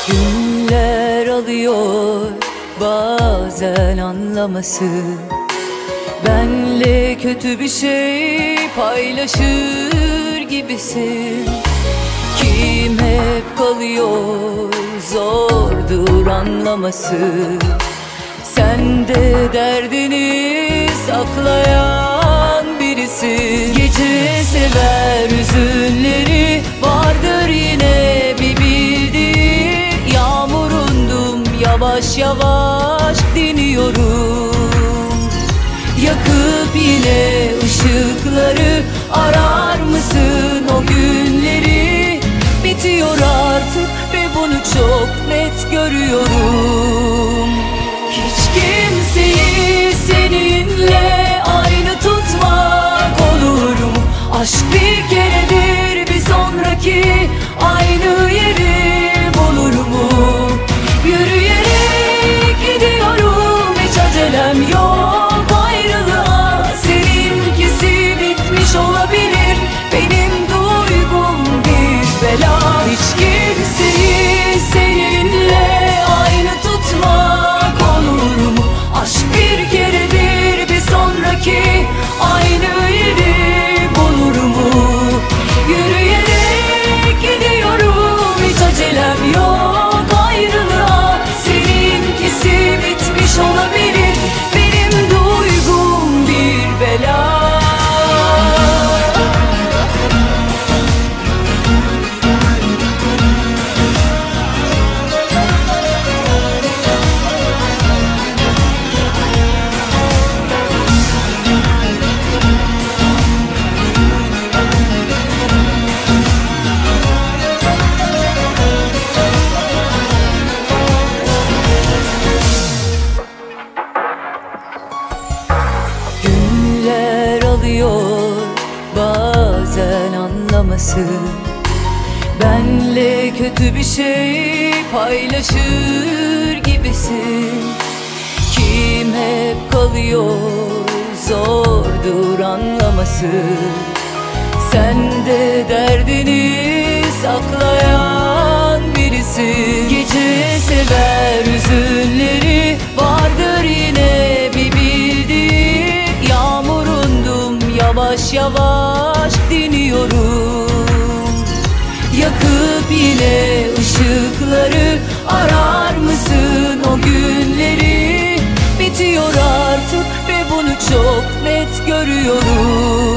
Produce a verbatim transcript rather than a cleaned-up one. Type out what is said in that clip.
Günler alıyor bazen anlaması. Benle kötü bir şey paylaşır gibisin. Kim hep kalıyor, zordur anlaması. Sen de derdini saklayan birisin. Gece sever hüzünleri, vardır yine bir bildiği. Yağmurundum, yavaş yavaş diniyorum. Yakıp yine ışıkları, arar mısın o günleri? Bitiyor artık ve bunu çok net görüyorum. Hiç kimseyi seninle aynı tutmak olur mu? Aşk bir keredir, bir sonraki aynı yeri bulur mu? Yürüyerek gidiyorum, hiç acelem yok ayrılığa. Seninkisi bitmiş olabilir, benim duygum bir bela. Hiç kimseyi seninle aynı tutmak olur mu? Aşk bir keredir, bir sonraki aynı yeri bulur mu? Yürüyerek gidiyorum, hiç acelem yok ayrılığa. Seninkisi bitmiş olabilir, benim duygum bir bela. Günler alıyor bazen anlaması. Benle kötü bir şey paylaşır gibisin. Kim hep kalıyor, zordur anlaması. Sen de derdini saklayan birisin. Gece sever hüzünleri, vardır yine bir bildiği. Yağmurundum, yavaş yavaş diniyorum. Yakıp yine ışıkları, arar mısın o günleri? Bitiyor artık ve bunu çok net görüyorum.